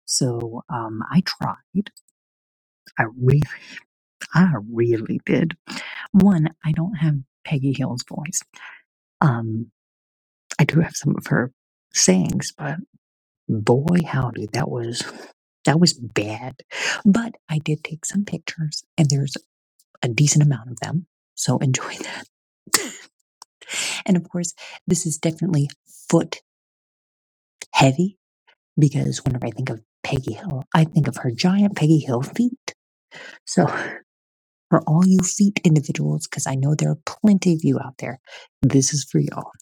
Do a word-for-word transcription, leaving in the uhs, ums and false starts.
So, um, I tried. I really I really did. one, I don't have Peggy Hill's voice. Um, I do have some of her sayings, but boy, howdy, that was that was bad. But I did take some pictures, and there's a decent amount of them, so enjoy that. And of course, this is definitely foot heavy because whenever I think of Peggy Hill, I think of her giant Peggy Hill feet. So, for all you feet individuals, because I know there are plenty of you out there, this is for y'all.